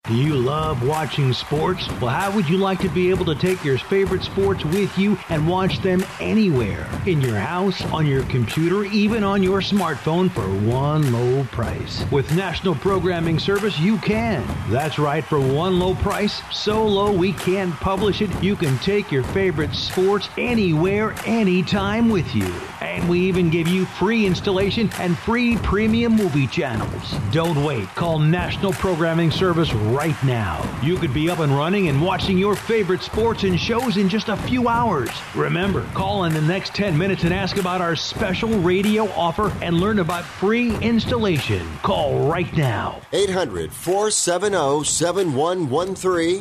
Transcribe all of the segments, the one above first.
Do you love watching sports? Well, how would you like to be able to take your favorite sports with you and watch them anywhere? In your house, on your computer, even on your smartphone for one low price. With National Programming Service, you can. That's right, for one low price, so low we can't publish it, you can take your favorite sports anywhere, anytime with you. And we even give you free installation and free premium movie channels. Don't wait. Call National Programming Service right now. You could be up and running and watching your favorite sports and shows in just a few hours. Remember, call in the next 10 minutes and ask about our special radio offer and learn about free installation. Call right now. 800-470-7113.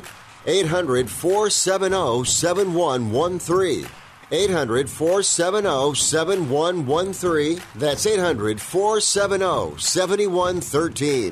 800-470-7113. 800-470-7113. That's 800-470-7113.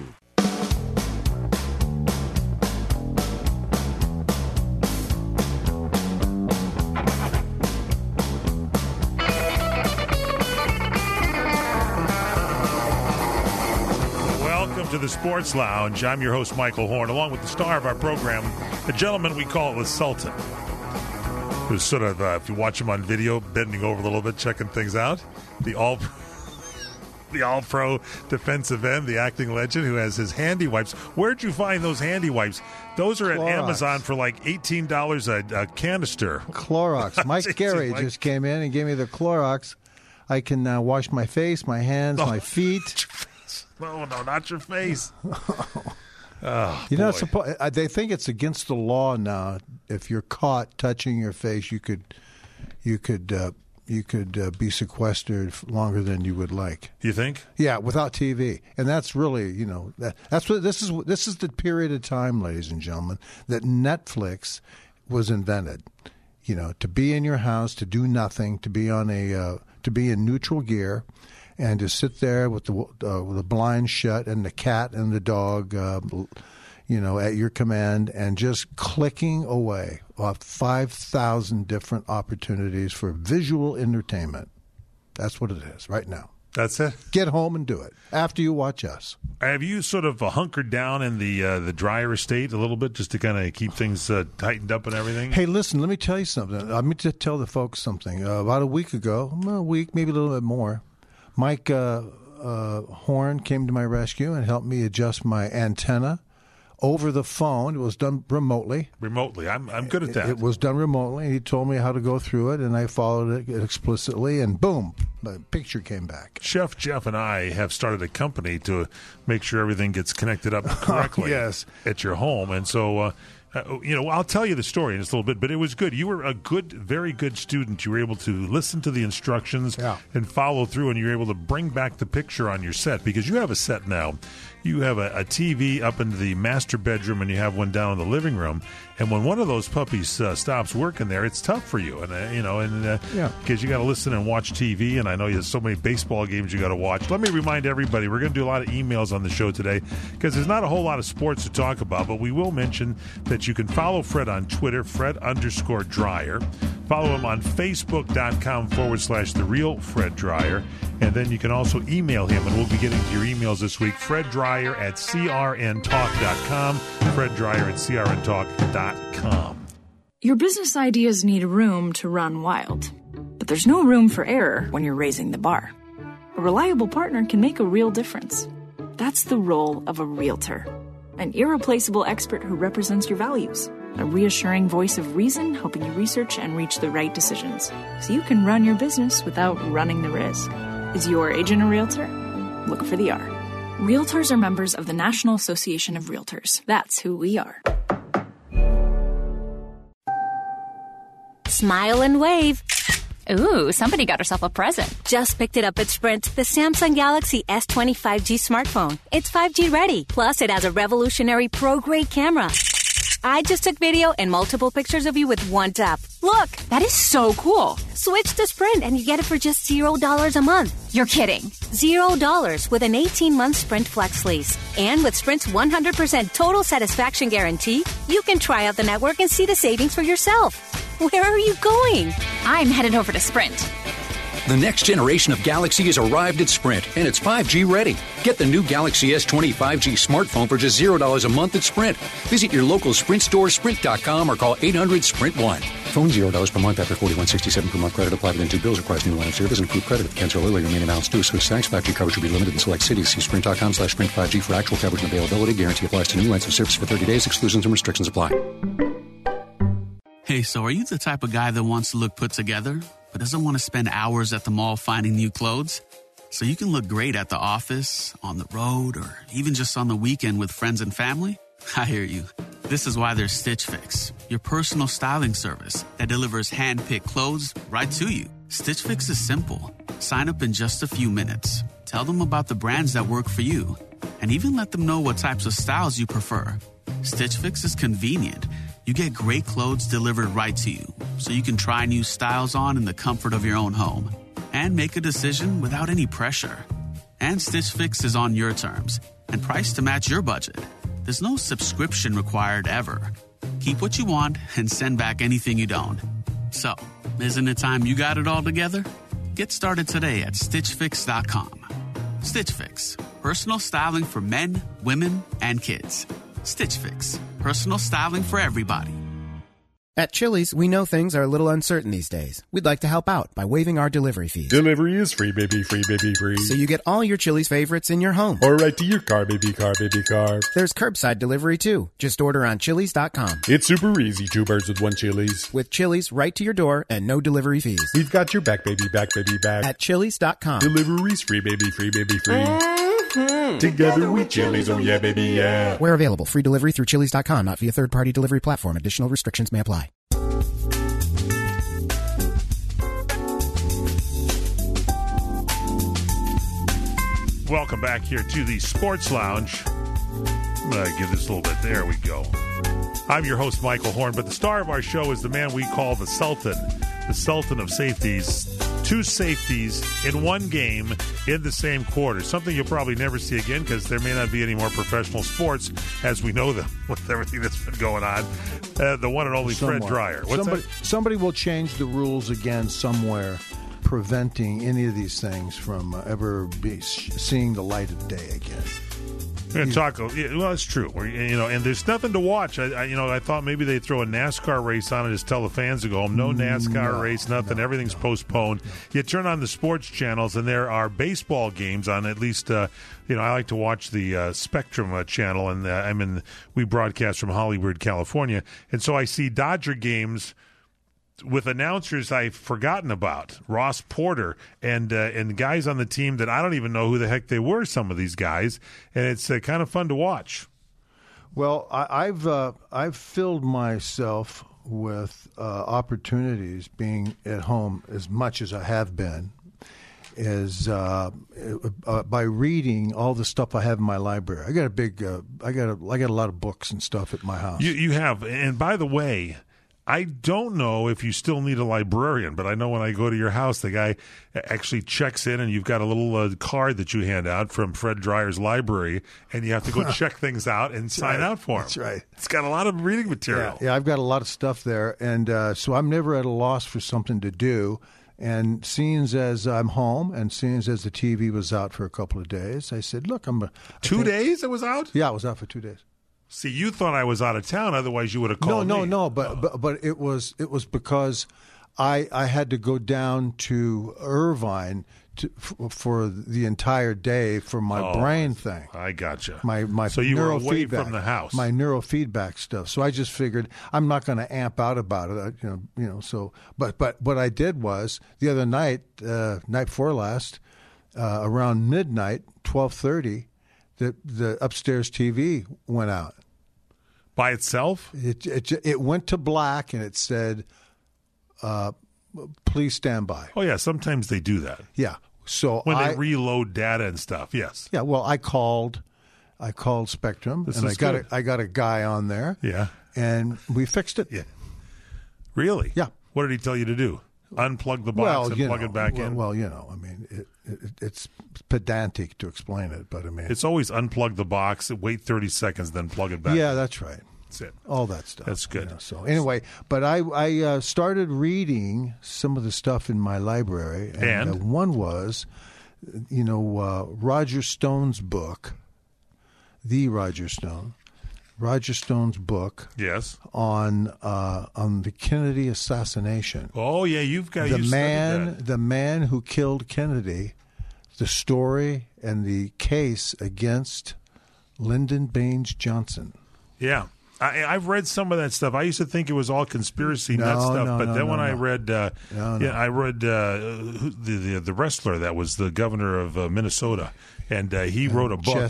Welcome to the Sports Lounge. I'm your host, Michael Horn, along with the star of our program, a gentleman we call the Sultan, who's sort of, if you watch him on video, bending over a little bit, checking things out. The all-pro defensive end, the acting legend who has his handy wipes. Where'd you find those handy wipes? Those are Clorox. at Amazon for like $18 a canister. Clorox. Mike Gary just came in and gave me the Clorox. I can wash my face, my hands, my feet. No, not your face. Oh, you know, they think it's against the law now. If you're caught touching your face, you could be sequestered longer than you would like. You think? Yeah, without TV, and that's really, that's what this is. This is the period of time, ladies and gentlemen, that Netflix was invented. To be in your house, to do nothing, to be in neutral gear. And to sit there with the blinds shut and the cat and the dog, at your command, and just clicking away off 5,000 different opportunities for visual entertainment. That's what it is right now. That's it. Get home and do it after you watch us. Have you sort of hunkered down in the Dreyer estate a little bit just to kind of keep things tightened up and everything? Hey, listen, let me tell you something. Let me tell the folks something. About a week ago, maybe a little bit more, Mike Horn came to my rescue and helped me adjust my antenna over the phone. It was done remotely. Remotely. I'm good at that. It was done remotely. He told me how to go through it, and I followed it explicitly, and boom, the picture came back. Chef Jeff and I have started a company to make sure everything gets connected up correctly at your home. And so, I'll tell you the story in just a little bit, but it was good. You were a very good student. You were able to listen to the instructions and follow through, and you were able to bring back the picture on your set, because you have a set now. You have a TV up in the master bedroom, and you have one down in the living room. And when one of those puppies stops working there, it's tough for you, because you got to listen and watch TV. And I know there's so many baseball games you got to watch. Let me remind everybody, we're going to do a lot of emails on the show today because there's not a whole lot of sports to talk about. But we will mention that you can follow Fred on Twitter, Fred_Dreyer. Follow him on Facebook.com/The Real Fred Dreyer. And then you can also email him, and we'll be getting to your emails this week. FredDreyer@CRNTalk.com. FredDreyer@CRNTalk.com. Your business ideas need room to run wild, but there's no room for error when you're raising the bar. A reliable partner can make a real difference. That's the role of a realtor, an irreplaceable expert who represents your values, a reassuring voice of reason helping you research and reach the right decisions so you can run your business without running the risk. Is your agent a realtor? Look for the R. Realtors are members of the National Association of Realtors. That's who we are. Smile and wave. Ooh, somebody got herself a present. Just picked it up at Sprint, the Samsung Galaxy S20 5G smartphone. It's 5G ready. Plus, it has a revolutionary pro-grade camera. I just took video and multiple pictures of you with one tap. Look! That is so cool. Switch to Sprint and you get it for just $0 a month. You're kidding. $0 with an 18-month Sprint Flex lease. And with Sprint's 100% total satisfaction guarantee, you can try out the network and see the savings for yourself. Where are you going? I'm headed over to Sprint. The next generation of Galaxy has arrived at Sprint, and it's 5G ready. Get the new Galaxy S20 5G smartphone for just $0 a month at Sprint. Visit your local Sprint store, sprint.com, or call 800-SPRINT-1. Phone $0 per month after $41.67 per month. Credit applied within 2 bills. Requires new line of service. Include credit if cancel early. Remain in balance due. Switch tax. 5G coverage will be limited in select cities. See sprint.com/sprint 5G for actual coverage and availability. Guarantee applies to new lines of service for 30 days. Exclusions and restrictions apply. Hey, so are you the type of guy that wants to look put together, but doesn't want to spend hours at the mall finding new clothes? So you can look great at the office, on the road, or even just on the weekend with friends and family? I hear you. This is why there's Stitch Fix, your personal styling service that delivers hand-picked clothes right to you. Stitch Fix is simple. Sign up in just a few minutes. Tell them about the brands that work for you, and even let them know what types of styles you prefer. Stitch Fix is convenient. You get great clothes delivered right to you, so you can try new styles on in the comfort of your own home and make a decision without any pressure. And Stitch Fix is on your terms and priced to match your budget. There's no subscription required ever. Keep what you want and send back anything you don't. So, isn't it time you got it all together? Get started today at StitchFix.com. Stitch Fix, personal styling for men, women, and kids. Stitch Fix, personal styling for everybody. At Chili's, we know things are a little uncertain these days. We'd like to help out by waiving our delivery fees. Delivery is free, baby, free, baby, free. So you get all your Chili's favorites in your home. Or right to your car, baby, car, baby, car. There's curbside delivery, too. Just order on Chili's.com. It's super easy, 2 birds with 1 Chili's. With Chili's right to your door and no delivery fees. We've got your back, baby, back, baby, back. At Chili's.com. Delivery's free, baby, free, baby, free. Mm-hmm. Together with Chili's, oh yeah, baby, yeah. Where available, free delivery through Chili's.com, not via third-party delivery platform. Additional restrictions may apply. Welcome back here to the Sports Lounge. I'm going to give this a little bit. There we go. I'm your host, Michael Horn, but the star of our show is the man we call the Sultan of safeties. 2 safeties in one game in the same quarter. Something you'll probably never see again because there may not be any more professional sports as we know them with everything that's been going on. The one and only Fred Dreyer. Somebody will change the rules again somewhere, preventing any of these things from ever seeing the light of day again. We're going to talk. Well, it's true. And there's nothing to watch. I thought maybe they'd throw a NASCAR race on and just tell the fans to go home. No NASCAR race, nothing. Everything's postponed. You turn on the sports channels, and there are baseball games on. At least, I like to watch the Spectrum channel, and we broadcast from Hollywood, California, and so I see Dodger games with announcers I've forgotten about, Ross Porter, and guys on the team that I don't even know who the heck they were, some of these guys, and it's kind of fun to watch. Well, I've filled myself with opportunities being at home as much as I have been, by reading all the stuff I have in my library. I got a lot of books and stuff at my house. You have, and by the way, I don't know if you still need a librarian, but I know when I go to your house, the guy actually checks in, and you've got a little card that you hand out from Fred Dreyer's library, and you have to go check things out and sign out for him. That's right. It's got a lot of reading material. Yeah, I've got a lot of stuff there, and so I'm never at a loss for something to do. And seeing as I'm home, and seeing as the TV was out for a couple of days, I said, "Look, 2 days it was out." Yeah, it was out for 2 days. See, you thought I was out of town. Otherwise, you would have called me. No. But it was because I had to go down to Irvine for the entire day for my brain thing. I gotcha. My so you were away from the house. My neurofeedback stuff. So I just figured I'm not going to amp out about it. So but what I did was the other night, night before last, around midnight, 12:30. The upstairs TV went out by itself. It went to black, and it said, "Please stand by." Oh yeah, sometimes they do that. Yeah, so when they reload data and stuff. Yes. Yeah. Well, I called Spectrum, and I got a guy on there. Yeah. And we fixed it. Yeah. Really? Yeah. What did he tell you to do? Unplug the box and plug it back in? Well, I mean, it's pedantic to explain it, but I mean... It's always unplug the box, wait 30 seconds, then plug it back in. That's right. That's it. All that stuff. That's good. So anyway, but I started reading some of the stuff in my library, and one was, Roger Stone's book, Roger Stone's book. Yes. On the Kennedy assassination. Oh yeah, the man who killed Kennedy, the story and the case against Lyndon Baines Johnson. Yeah. I've read some of that stuff. I used to think it was all conspiracy nut stuff, but then when I read, I read the wrestler that was the governor of Minnesota, and he wrote a book.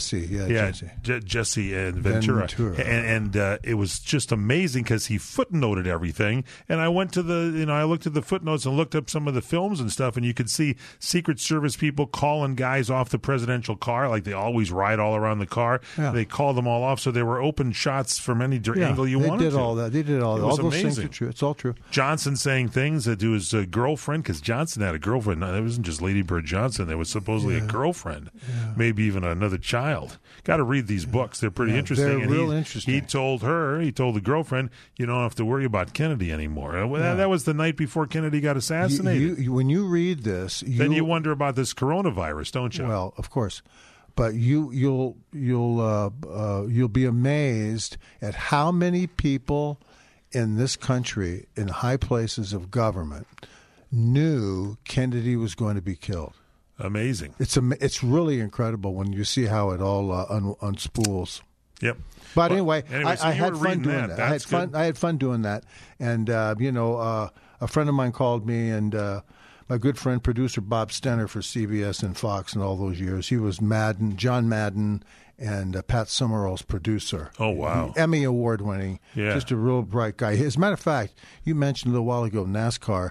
Jesse and Ventura. And it was just amazing because he footnoted everything. And I went to I looked at the footnotes and looked up some of the films and stuff, and you could see Secret Service people calling guys off the presidential car, like they always ride all around the car. Yeah. They called them all off, so there were open shots from any angle you wanted to. They did all that. They did all that. All those things are true. It's all true. Johnson saying things to his girlfriend, because Johnson had a girlfriend. No, it wasn't just Lady Bird Johnson. There was supposedly a girlfriend, maybe even another child. Got to read these books. They're pretty interesting. They're real interesting. He told the girlfriend, you don't have to worry about Kennedy anymore. That was the night before Kennedy got assassinated. When you read this, then you wonder about this coronavirus, don't you? Well, of course. But you'll be amazed at how many people in this country, in high places of government, knew Kennedy was going to be killed. Amazing. It's really incredible when you see how it all unspools. Yep. But anyway, so I had fun doing that. I had fun doing that, and a friend of mine called me, and my good friend, producer Bob Stenner for CBS and Fox and all those years. He was John Madden, and Pat Summerall's producer. Oh, wow. Emmy Award-winning. Yeah. Just a real bright guy. As a matter of fact, you mentioned a little while ago NASCAR.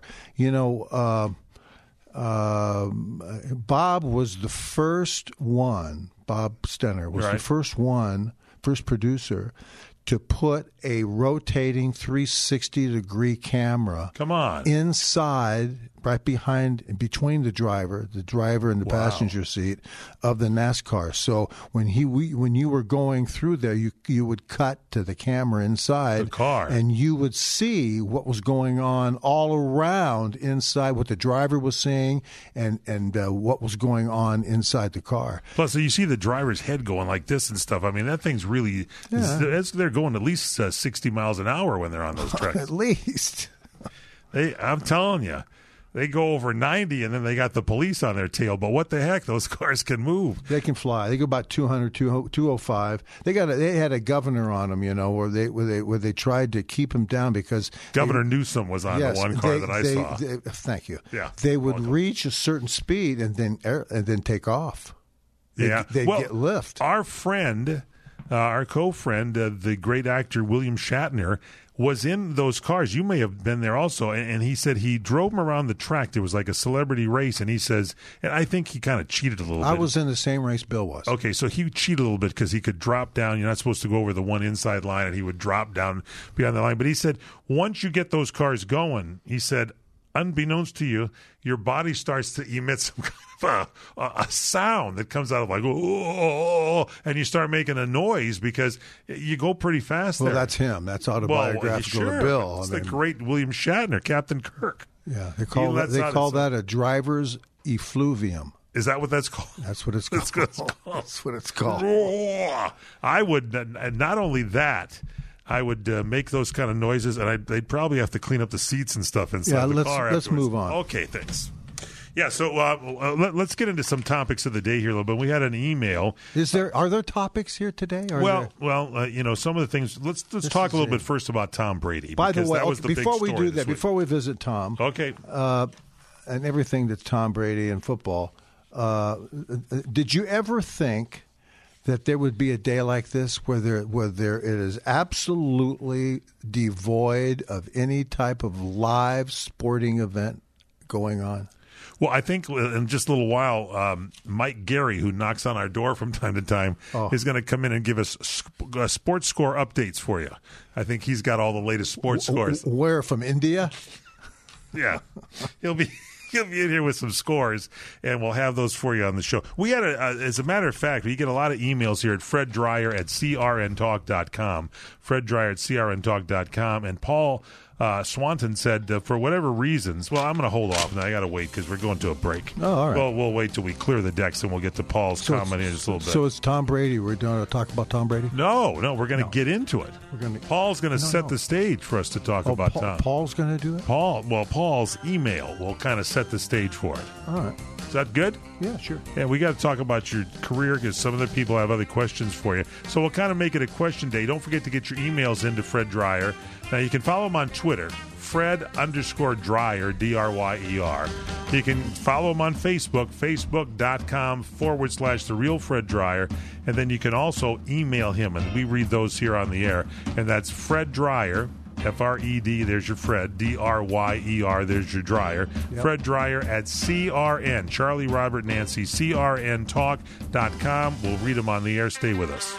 Bob was the first one, Bob Stenner was the first producer to put a rotating 360-degree camera inside, right between the driver and the passenger seat of the NASCAR. So when you were going through there, you would cut to the camera inside the car, and you would see what was going on all around inside, what the driver was seeing, and what was going on inside the car. Plus, you see the driver's head going like this and stuff. I mean, that thing's really they're going at least 60 miles an hour when they're on those tracks. At least. I'm telling you. They go over 90, and then they got the police on their tail. But what the heck? Those cars can move. They can fly. They go about 200, 205. They had a governor on them, where they tried to keep him down because Governor Newsom was on the one car that I saw. Thank you. Yeah, they would reach a certain speed and then take off. They'd get lift. Our friend, our co-friend, the great actor William Shatner, was in those cars. You may have been there also. And he said he drove them around the track. There was like a celebrity race. And he says, and I think he kind of cheated a little bit. I was in the same race Bill was. Okay, so he cheated a little bit because he could drop down. You're not supposed to go over the one inside line, and he would drop down beyond the line. But he said, once you get those cars going, he said, unbeknownst to you, your body starts to emit some kind of a sound that comes out of like, oh, and you start making a noise because you go pretty fast there. Well, that's him. That's autobiographical to Bill. It's the great William Shatner, Captain Kirk. Yeah, they call that a driver's effluvium. Is that what that's called? That's what it's called. That's what it's called. I would, not only that, I would make those kind of noises, and they'd probably have to clean up the seats and stuff inside the car. Let's move on. Okay, thanks. Yeah, so let's get into some topics of the day here a little bit. We had an email. Are there topics here today? Some of the things. Let's talk a little bit first about Tom Brady. By the way, before we do that, before we visit Tom, okay, and everything that's Tom Brady and football, did you ever think that there would be a day like this where it is absolutely devoid of any type of live sporting event going on? Well, I think in just a little while, Mike Gary, who knocks on our door from time to time, is going to come in and give us sports score updates for you. I think he's got all the latest sports scores. Where, from India? Yeah. He'll be He'll be in here with some scores, and we'll have those for you on the show. We had, as a matter of fact, we get a lot of emails here at freddryer@crntalk.com, freddryer@crntalk.com, and Paul Swanton said, for whatever reasons, well, I'm going to hold off, and I got to wait because we're going to a break. Oh, all right. Well, we'll wait till we clear the decks, and we'll get to Paul's comment in just a little bit. So it's Tom Brady. We're going to talk about Tom Brady? No, we're going to get into it. Paul's going to set the stage for us to talk about Tom. Paul's going to do it? Paul's email will kind of set the stage for it. All right. Is that good? Yeah, sure. Yeah, we got to talk about your career because some other people have other questions for you. So we'll kind of make it a question day. Don't forget to get your emails into Fred Dryer. Now, you can follow him on Twitter, Fred_Dryer, D-R-Y-E-R. You can follow him on Facebook, facebook.com/The Real Fred Dryer. And then you can also email him, and we read those here on the air. And that's Fred Dryer, F-R-E-D, there's your Fred, D-R-Y-E-R, there's your Dryer. Yep. Fred Dryer at CRN, Charlie, Robert, Nancy, CRNtalk.com. We'll read them on the air. Stay with us.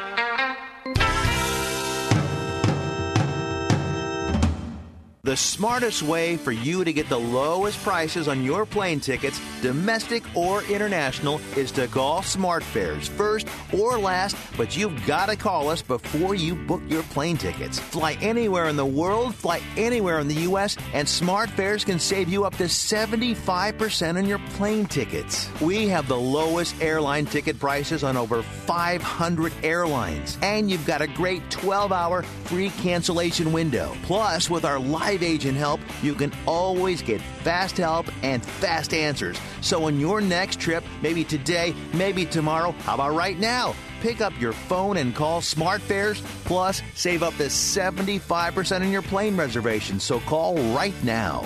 The smartest way for you to get the lowest prices on your plane tickets, domestic or international, is to call SmartFares first or last, but you've got to call us before you book your plane tickets. Fly anywhere in the world, fly anywhere in the U.S., and SmartFares can save you up to 75% on your plane tickets. We have the lowest airline ticket prices on over 500 airlines, and you've got a great 12-hour free cancellation window. Plus, with our live agent help, you can always get fast help and fast answers. So on your next trip, maybe today, maybe tomorrow, how about right now? Pick up your phone and call SmartFares, plus save up to 75% on your plane reservation. So call right now.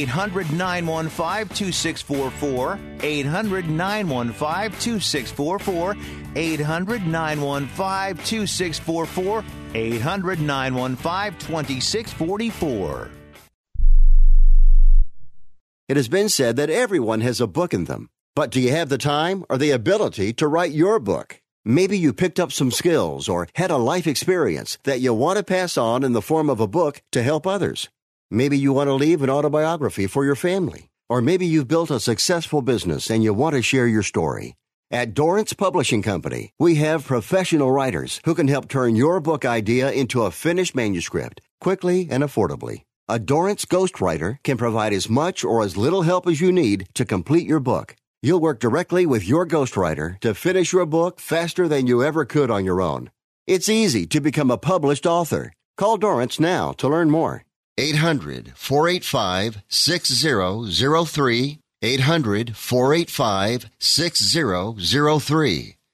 800-915-2644. 800-915-2644. 800-915-2644. 800-915-2644. It has been said that everyone has a book in them. But do you have the time or the ability to write your book? Maybe you picked up some skills or had a life experience that you want to pass on in the form of a book to help others. Maybe you want to leave an autobiography for your family. Or maybe you've built a successful business and you want to share your story. At Dorrance Publishing Company, we have professional writers who can help turn your book idea into a finished manuscript quickly and affordably. A Dorrance ghostwriter can provide as much or as little help as you need to complete your book. You'll work directly with your ghostwriter to finish your book faster than you ever could on your own. It's easy to become a published author. Call Dorrance now to learn more. 800-485-6003. 800-485-6003.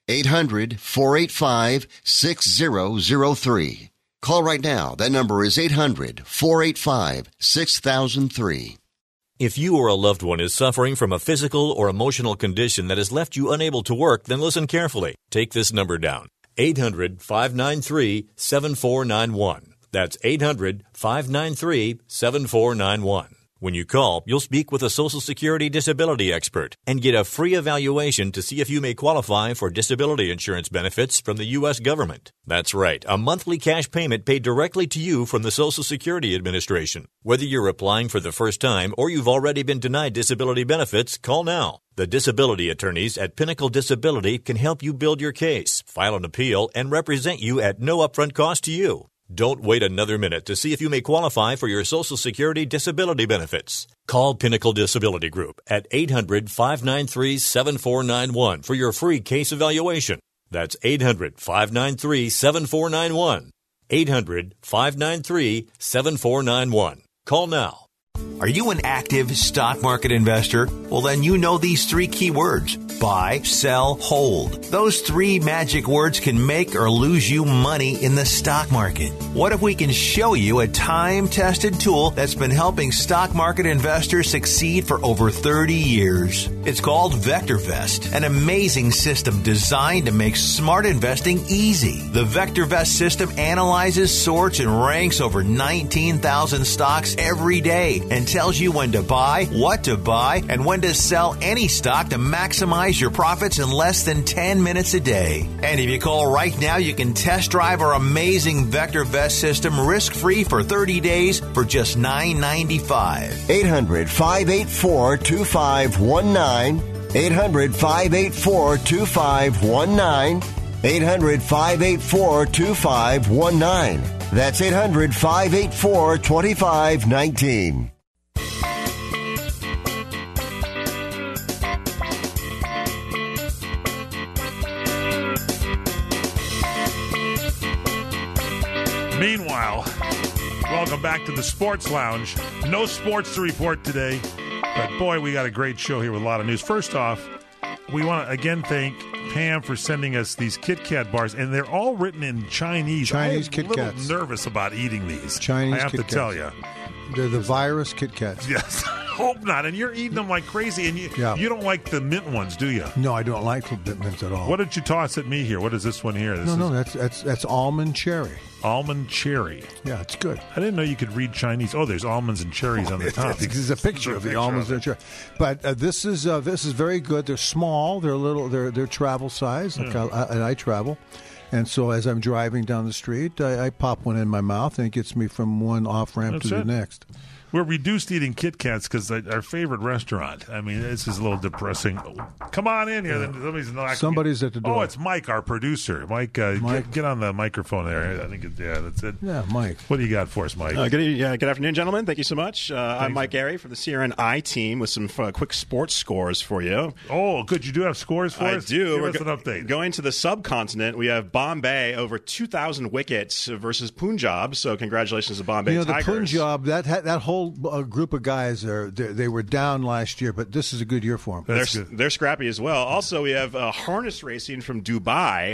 800-485-6003. Call right now. That number is 800-485-6003. If you or a loved one is suffering from a physical or emotional condition that has left you unable to work, then listen carefully. Take this number down. 800-593-7491. That's 800-593-7491. When you call, you'll speak with a Social Security disability expert and get a free evaluation to see if you may qualify for disability insurance benefits from the U.S. government. That's right, a monthly cash payment paid directly to you from the Social Security Administration. Whether you're applying for the first time or you've already been denied disability benefits, call now. The disability attorneys at Pinnacle Disability can help you build your case, file an appeal, and represent you at no upfront cost to you. Don't wait another minute to see if you may qualify for your Social Security disability benefits. Call Pinnacle Disability Group at 800-593-7491 for your free case evaluation. That's 800-593-7491. 800-593-7491. Call now. Are you an active stock market investor? Well, then you know these three key words: buy, sell, hold. Those three magic words can make or lose you money in the stock market. What if we can show you a time-tested tool that's been helping stock market investors succeed for over 30 years? It's called VectorVest, an amazing system designed to make smart investing easy. The VectorVest system analyzes, sorts, and ranks over 19,000 stocks every day and tells you when to buy, what to buy, and when to sell any stock to maximize maximize your profits in less than 10 minutes a day. And if you call right now, you can test drive our amazing Vector Vest system risk-free for 30 days for just $9.95. 800-584-2519. 800-584-2519. 800-584-2519. That's 800-584-2519. Meanwhile, welcome back to the Sports Lounge. No sports to report today, but boy, we got a great show here with a lot of news. First off, we want to again thank Pam for sending us these Kit Kat bars, and they're all written in Chinese. Chinese Kit Kats. I'm a little nervous about eating these. Chinese I have Kit to tell you. They're the virus Kit Kats. Yes, hope not. And you're eating them like crazy, and you don't like the mint ones, do you? No, I don't like the mints at all. What did you toss at me here? What is this one here? That's almond cherry. Almond cherry. Yeah, it's good. I didn't know you could read Chinese. Oh, there's almonds and cherries on the top. There's a picture of the almonds and cherry. But this is very good. They're small. They're little. They're travel size. And I travel, and so as I'm driving down the street, I pop one in my mouth, and it gets me from one off ramp to the next. We're reduced eating Kit Kats because our favorite restaurant. I mean, this is a little depressing. Come on in here. Yeah. Somebody's at the door. Oh, it's Mike, our producer. Mike. Get on the microphone there. I think that's it. Yeah, Mike. What do you got for us, Mike? Good afternoon, gentlemen. Thank you so much. I'm Mike Gary from the CRNI team with some quick sports scores for you. Oh, good. You do have scores for us? I do. Give us an update. Going to the subcontinent, we have Bombay over 2,000 wickets versus Punjab. So congratulations to Bombay Tigers. The Punjab, that whole group of guys they were down last year, but this is a good year for them. They're scrappy as well. Also, we have harness racing from Dubai.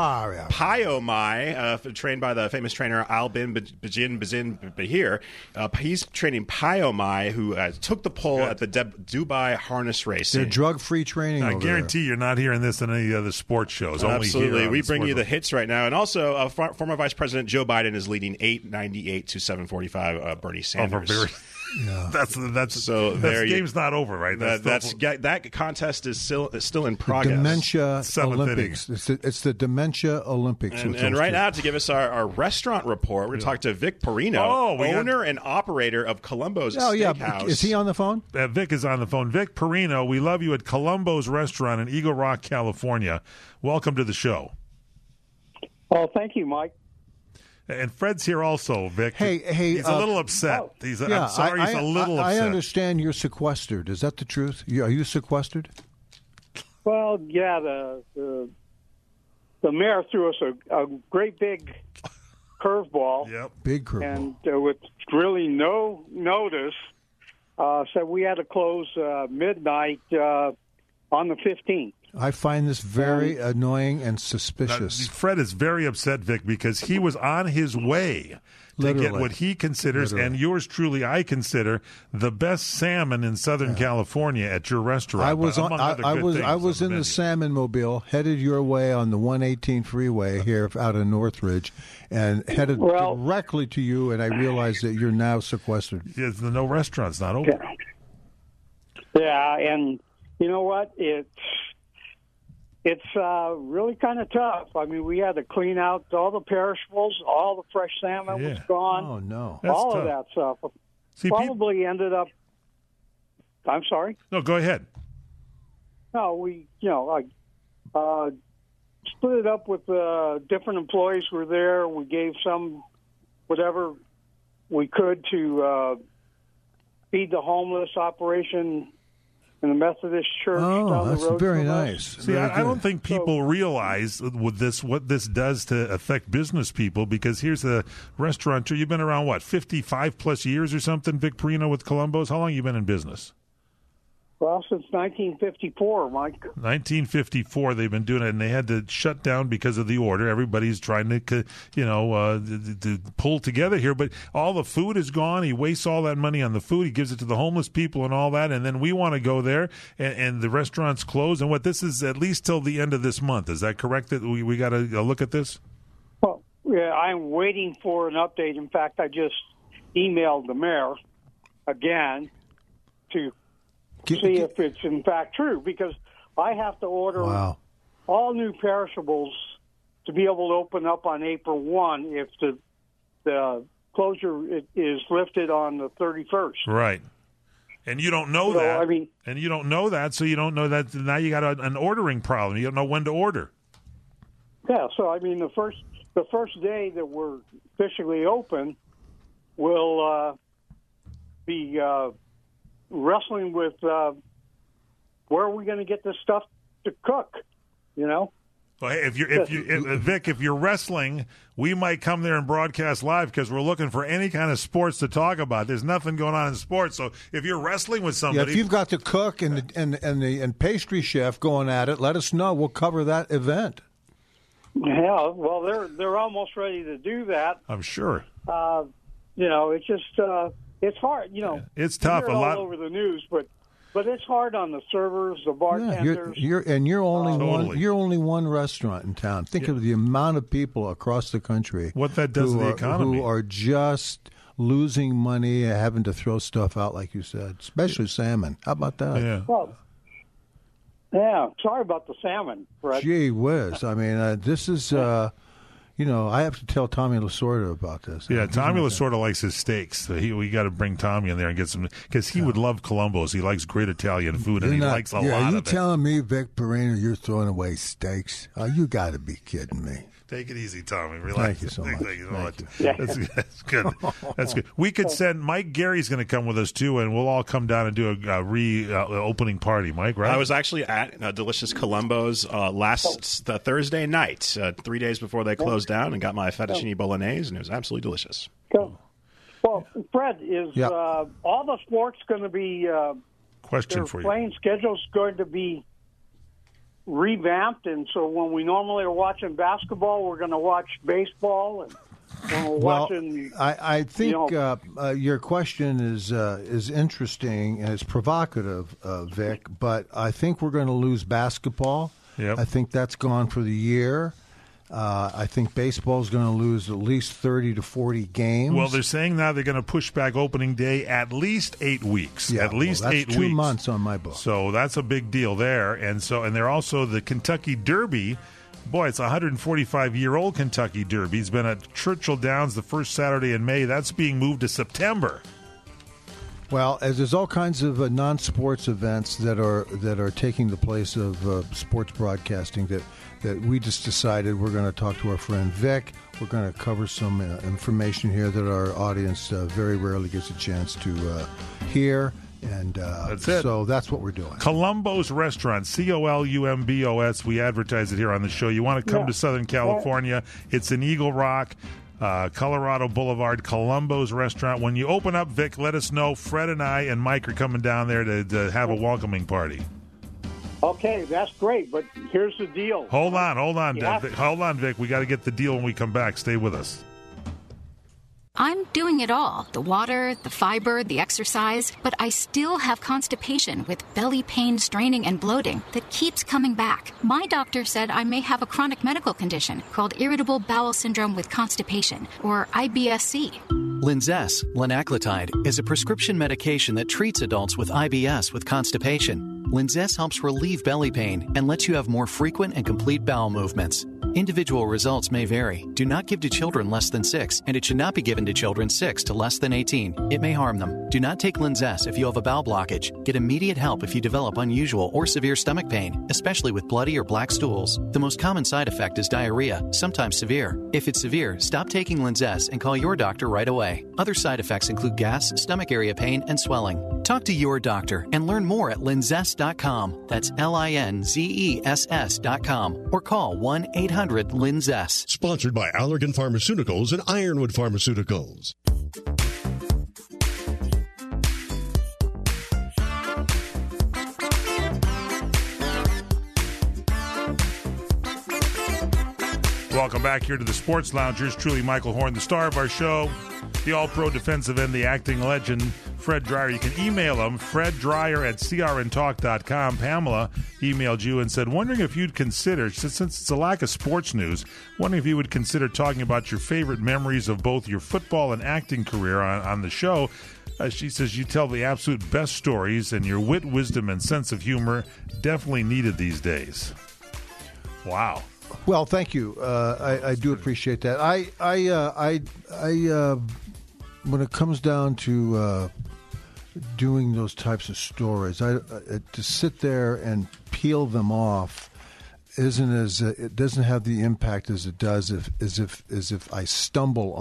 Payomai, trained by the famous trainer Al bin Bazin Bahir. He's training Payomai, who took the pole at the Dubai harness racing. They're drug-free training. I guarantee you're not hearing this in any other sports shows. Absolutely, we bring you the hits right now. And also, former Vice President Joe Biden is leading 898 to 745 Bernie Sanders. That's there. Game's not over, right? That contest is still in progress. Dementia Olympics. It's the Dementia Olympics. And right now, to give us our restaurant report, we're going to talk to Vic Perino, owner and operator of Columbo's Steakhouse. Is he on the phone? Vic is on the phone. Vic Perino, we love you at Columbo's Restaurant in Eagle Rock, California. Welcome to the show. Oh, thank you, Mike. And Fred's here also, Vic. Hey, he's a little upset. I'm sorry, he's a little upset. I understand you're sequestered. Is that the truth? Are you sequestered? Well, yeah. The mayor threw us a great big curveball. Yep, big curveball. And with really no notice, said we had to close midnight on the 15th. I find this very annoying and suspicious. Fred is very upset, Vic, because he was on his way to get what he considers, and yours truly, I consider, the best salmon in Southern California at your restaurant. I was in the Salmon Mobile, headed your way on the 118 freeway here out of Northridge, and headed directly to you, and I realized that you're now sequestered. Yes, no restaurant's not open. Yeah, and you know what? It's really kind of tough. I mean, we had to clean out all the perishables, all the fresh salmon was gone. Oh, no. All of that stuff. Probably ended up... I'm sorry? No, go ahead. No, we, split it up with different employees who were there. We gave some whatever we could to feed the homeless operation in the Methodist church down the road. That's very nice. See, I don't think people realize what this does to affect business people, because here's a restaurateur. You've been around, 55 plus years or something, Vic Perino with Columbo's? How long have you been in business? Well, since 1954, Mike. 1954, they've been doing it, and they had to shut down because of the order. Everybody's trying to, to pull together here, but all the food is gone. He wastes all that money on the food. He gives it to the homeless people and all that, and then we want to go there, and the restaurant's closed. And this is at least till the end of this month. Is that correct? That we got to look at this? Well, yeah, I'm waiting for an update. In fact, I just emailed the mayor again to see if it's in fact true, because I have to order all new perishables to be able to open up on April 1 if the closure is lifted on the 31st. Right. And you don't know that. And you don't know that, so you don't know that. Now you got an ordering problem. You don't know when to order. Yeah, so I mean, the first day that we're officially open, we'll be wrestling with where are we going to get this stuff to cook, you know? Well, hey, Vic, if you're wrestling, we might come there and broadcast live because we're looking for any kind of sports to talk about. There's nothing going on in sports, so if you're wrestling with somebody, if you've got the cook and the pastry chef going at it, let us know. We'll cover that event. Yeah, well, they're almost ready to do that. I'm sure. You know, it's just it's hard. You know, it's tough. A lot all over the news, but it's hard on the servers, the bartenders. You're only one restaurant in town. Think of the amount of people across the country. What that does to the economy. Who are just losing money, having to throw stuff out, like you said, especially salmon. How about that? Yeah. Well, yeah. Sorry about the salmon, Fred. Gee whiz! I mean, this is. I have to tell Tommy Lasorda about this. Yeah, Tommy Lasorda likes his steaks. So we got to bring Tommy in there and get some, because he would love Columbo's. He likes great Italian food, and he likes a lot of it. Are you telling me, Vic Perino, you're throwing away steaks? Oh, you got to be kidding me. Take it easy, Tommy. Relax. Thank you so much. Thank you so much. That's good. That's good. We could send Mike Gary's going to come with us too, and we'll all come down and do a opening party. Mike, right? I was actually at Delicious Columbo's last Thursday night, 3 days before they closed down, and got my fettuccine bolognese, and it was absolutely delicious. Cool. Well, Fred, is all the sports going to be? Question for you. Playing schedule's going to be revamped, and so when we normally are watching basketball, we're going to watch baseball, and when we're watching. I think your question is interesting and it's provocative, Vic. But I think we're going to lose basketball. Yep. I think that's gone for the year. I think baseball's going to lose at least 30 to 40 games. Well, they're saying now they're going to push back opening day at least 8 weeks. Yeah, at least that's 8 weeks. 2 months on my book. So that's a big deal there. And they're also the Kentucky Derby. Boy, it's a 145-year-old Kentucky Derby. It's been at Churchill Downs the first Saturday in May. That's being moved to September. Well, as there's all kinds of non-sports events that are taking the place of sports broadcasting that we just decided we're going to talk to our friend Vic. We're going to cover some information here that our audience very rarely gets a chance to hear. And that's it. So that's what we're doing. Columbo's Restaurant, Columbos. We advertise it here on the show. You want to come to Southern California, it's in Eagle Rock, Colorado Boulevard, Columbo's Restaurant. When you open up, Vic, let us know. Fred and I and Mike are coming down there to have a welcoming party. Okay, that's great, but here's the deal. Hold on, Vic. We got to get the deal when we come back. Stay with us. I'm doing it all. The water, the fiber, the exercise, but I still have constipation with belly pain, straining, and bloating that keeps coming back. My doctor said I may have a chronic medical condition called irritable bowel syndrome with constipation, or IBS-C. Linzess, linaclotide, is a prescription medication that treats adults with IBS with constipation. Linzess helps relieve belly pain and lets you have more frequent and complete bowel movements. Individual results may vary. Do not give to children less than 6, and it should not be given to children 6 to less than 18. It may harm them. Do not take Linzess if you have a bowel blockage. Get immediate help if you develop unusual or severe stomach pain, especially with bloody or black stools. The most common side effect is diarrhea, sometimes severe. If it's severe, stop taking Linzess and call your doctor right away. Other side effects include gas, stomach area pain, and swelling. Talk to your doctor and learn more at linzess.com. That's LINZESS.com, or call 1-800-LINZESS. Sponsored by Allergan Pharmaceuticals and Ironwood Pharmaceuticals. Welcome back here to the Sports Loungers. Truly Michael Horn, the star of our show, the all-pro defensive end, the acting legend, Fred Dreyer. You can email him, freddryer@crntalk.com. Pamela emailed you and said, wondering if you'd consider, since it's a lack of sports news, wondering if you would consider talking about your favorite memories of both your football and acting career on the show. She says, you tell the absolute best stories, and your wit, wisdom, and sense of humor definitely needed these days. Wow. Well, thank you. I do appreciate that. I when it comes down to doing those types of stories, to sit there and peel them off it doesn't have the impact as it does as if I stumble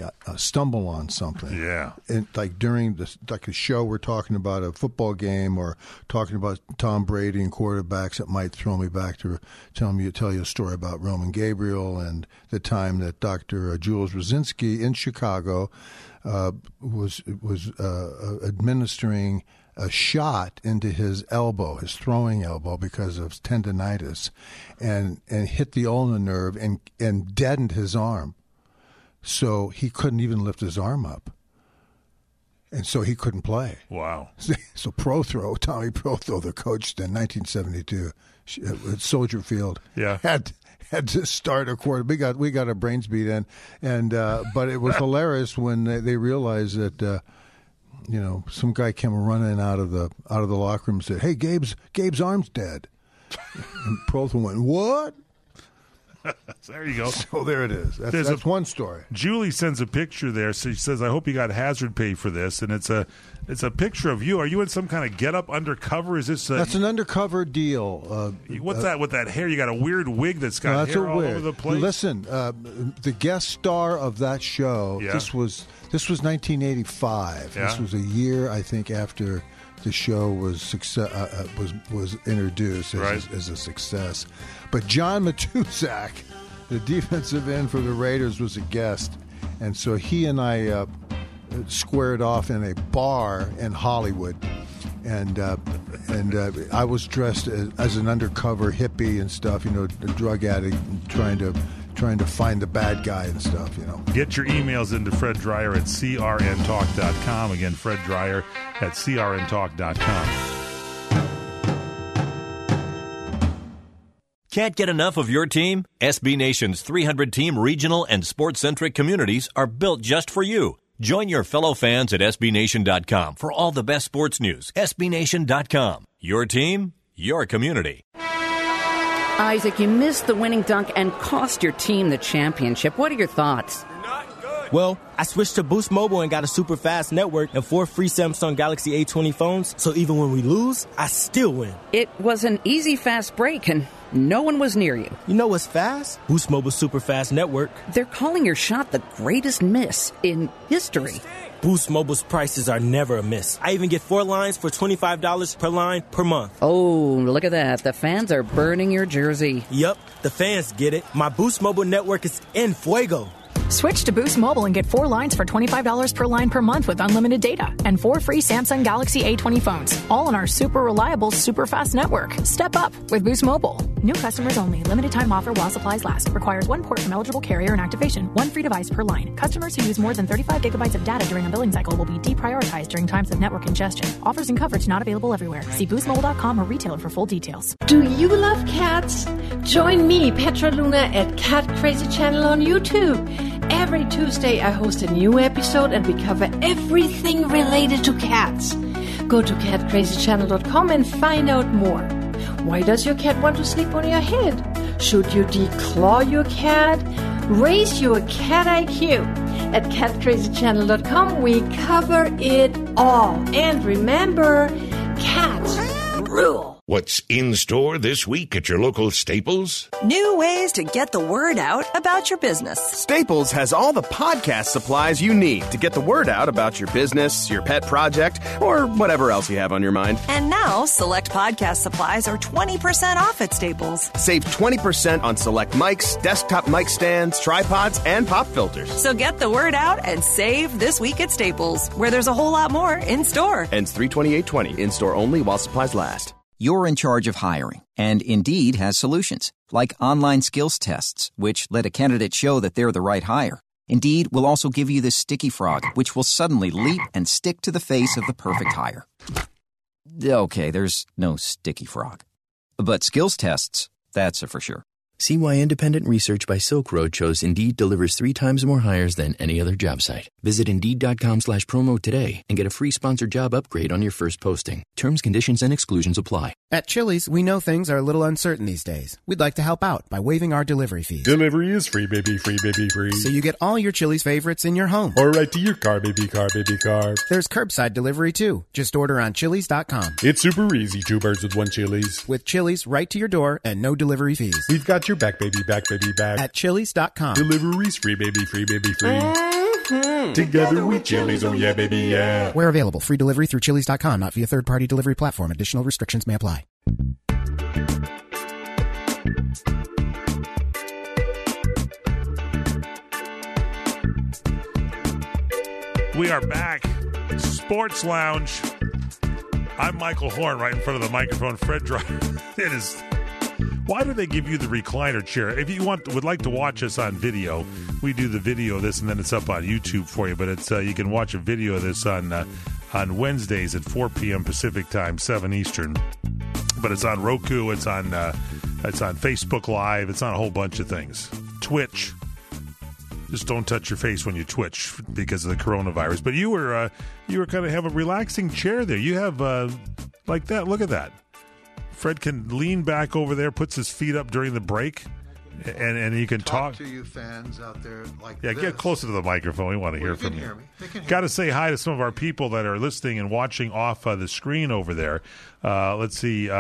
on something. Yeah. And like during a show, we're talking about a football game or talking about Tom Brady and quarterbacks that might throw me back to tell you a story about Roman Gabriel and the time that Dr. Jules Rosinski in Chicago was administering a shot into his elbow, his throwing elbow, because of tendinitis, and hit the ulnar nerve and deadened his arm. So he couldn't even lift his arm up. And so he couldn't play. Wow. So Tommy Prothro, the coach in 1972 at Soldier Field, had to start a quarter. We got our brains beat in, and but it was hilarious when they realized that some guy came running out of the locker room and said, "Hey, Gabe's arm's dead." And Prothro went, "What?" There you go. So there it is. That's one story. Julie sends a picture there. So she says, "I hope you got hazard pay for this." And it's a picture of you. Are you in some kind of get-up undercover? Is this? That's an undercover deal. What's that with that hair? You got a weird wig that's got hair all over the place. Listen, the guest star of that show. Yeah. This was 1985. Yeah. This was a year, I think, after the show was introduced as a success. But John Matuszak, the defensive end for the Raiders, was a guest, and so he and I squared off in a bar in Hollywood, and I was dressed as an undercover hippie and stuff, a drug addict, trying to find the bad guy and stuff, Get your emails into Fred Dreyer at crntalk.com. Again, Fred Dreyer at crntalk.com. Can't get enough of your team? SB Nation's 300-team regional and sports-centric communities are built just for you. Join your fellow fans at SBNation.com for all the best sports news. SBNation.com. Your team, your community. Isaac, you missed the winning dunk and cost your team the championship. What are your thoughts? Well, I switched to Boost Mobile and got a super fast network and 4 free Samsung Galaxy A20 phones, so even when we lose, I still win. It was an easy, fast break, and no one was near you. You know what's fast? Boost Mobile's super fast network. They're calling your shot the greatest miss in history. Boost Mobile's prices are never a miss. I even get 4 lines for $25 per line per month. Oh, look at that. The fans are burning your jersey. Yep, the fans get it. My Boost Mobile network is en fuego. Switch to Boost Mobile and get 4 lines for $25 per line per month with unlimited data and 4 free Samsung Galaxy A20 phones, all on our super reliable, super fast network. Step up with Boost Mobile. New customers only. Limited time offer while supplies last. Requires 1 port from eligible carrier and activation. 1 free device per line. Customers who use more than 35 gigabytes of data during a billing cycle will be deprioritized during times of network congestion. Offers and coverage not available everywhere. See boostmobile.com or retailer for full details. Do you love cats? Join me, Petra Luna, at Cat Crazy Channel on YouTube. Every Tuesday, I host a new episode and we cover everything related to cats. Go to catcrazychannel.com and find out more. Why does your cat want to sleep on your head? Should you declaw your cat? Raise your cat IQ. At catcrazychannel.com, we cover it all. And remember, cats rule. What's in store this week at your local Staples? New ways to get the word out about your business. Staples has all the podcast supplies you need to get the word out about your business, your pet project, or whatever else you have on your mind. And now, select podcast supplies are 20% off at Staples. Save 20% on select mics, desktop mic stands, tripods, and pop filters. So get the word out and save this week at Staples, where there's a whole lot more in store. Ends 3/28/20. In store only while supplies last. You're in charge of hiring, and Indeed has solutions, like online skills tests, which let a candidate show that they're the right hire. Indeed will also give you this sticky frog, which will suddenly leap and stick to the face of the perfect hire. Okay, there's no sticky frog. But skills tests, that's a for sure. See why independent research by Silk Road shows Indeed delivers 3 times more hires than any other job site. Visit Indeed.com/promo today and get a free sponsored job upgrade on your first posting. Terms, conditions, and exclusions apply. At Chili's, we know things are a little uncertain these days. We'd like to help out by waiving our delivery fees. Delivery is free, baby, free, baby, free. So you get all your Chili's favorites in your home. Or right to your car, baby, car, baby, car. There's curbside delivery, too. Just order on Chili's.com. It's super easy. 2 birds with 1 Chili's. With Chili's right to your door and no delivery fees. We've got your back, baby, back. At Chili's.com. Delivery's free, baby, free, baby, free. Mm-hmm. Together with Chili's, oh yeah, baby, yeah. Where available, free delivery through Chili's.com, not via third-party delivery platform. Additional restrictions may apply. We are back. Sports Lounge. I'm Michael Horn, right in front of the microphone. Fred Dryer. It is... Why do they give you the recliner chair? If you would like to watch us on video, we do the video of this, and then it's up on YouTube for you. But it's you can watch a video of this on Wednesdays at 4 p.m. Pacific time, 7 Eastern. But it's on Roku. It's on Facebook Live. It's on a whole bunch of things. Twitch. Just don't touch your face when you twitch because of the coronavirus. But you were kind of have a relaxing chair there. You have like that. Look at that. Fred can lean back over there, puts his feet up during the break, and you can talk to you fans out there like this. Get closer to the microphone. We want to hear from you. Hear me. Got to say hi to some of our people that are listening and watching off the screen over there. Let's see.